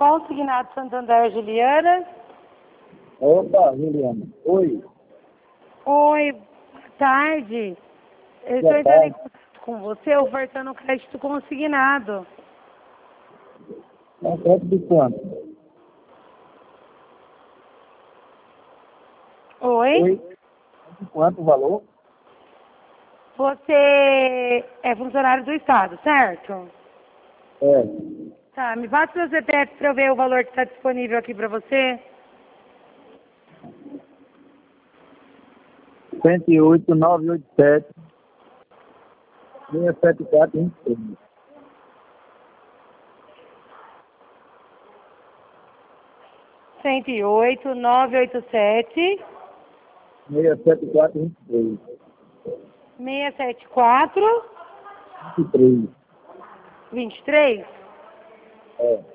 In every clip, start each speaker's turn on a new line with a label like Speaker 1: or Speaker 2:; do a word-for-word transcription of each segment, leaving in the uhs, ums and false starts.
Speaker 1: Consignado Santander, Juliana.
Speaker 2: Opa, Juliana. Oi.
Speaker 1: Oi, boa tarde. Eu estou
Speaker 2: Boa
Speaker 1: entrando em
Speaker 2: tarde.
Speaker 1: contato com você ofertando um crédito consignado.
Speaker 2: É um crédito de quanto?
Speaker 1: Oi?
Speaker 2: Oi. De quanto o valor?
Speaker 1: Você é funcionário do Estado, certo?
Speaker 2: É.
Speaker 1: Tá, me passa o seu C P F para eu ver o valor que está disponível aqui para você.
Speaker 2: cento e oito, nove oito sete, seis sete quatro, vinte e seis.
Speaker 1: cento e oito, nove oito sete,
Speaker 2: seis sete quatro, vinte e três.
Speaker 1: seis sete quatro,
Speaker 2: vinte e três.
Speaker 1: vinte e três.
Speaker 2: É.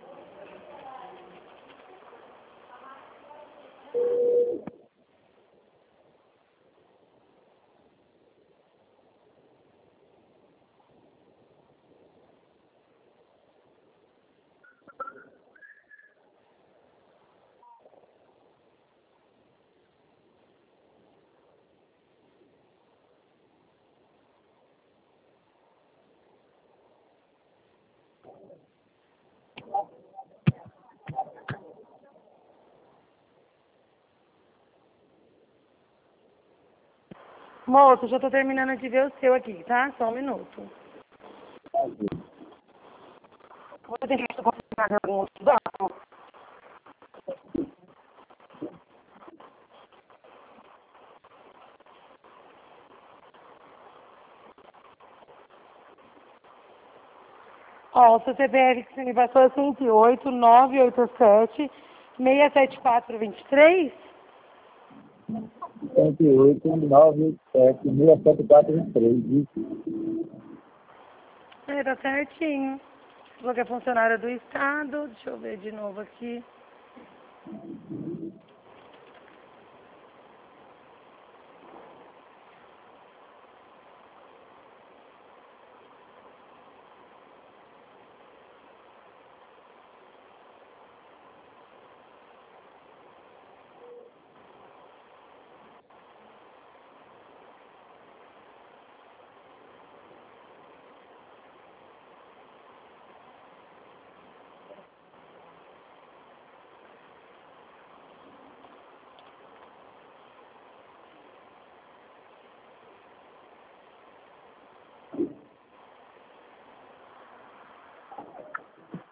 Speaker 1: Moço, já estou terminando de ver o seu aqui, tá? Só um minuto. Você tem que confirmar em algum outro banco? Ó, o seu C P F que você me passou é cento e oito, nove oito sete, seis sete quatro, vinte e três?
Speaker 2: cento e oito, nove oito sete, seis sete quatro, vinte e três. Isso.
Speaker 1: É, tá certinho. Você falou que é funcionário do Estado. Deixa eu ver de novo aqui.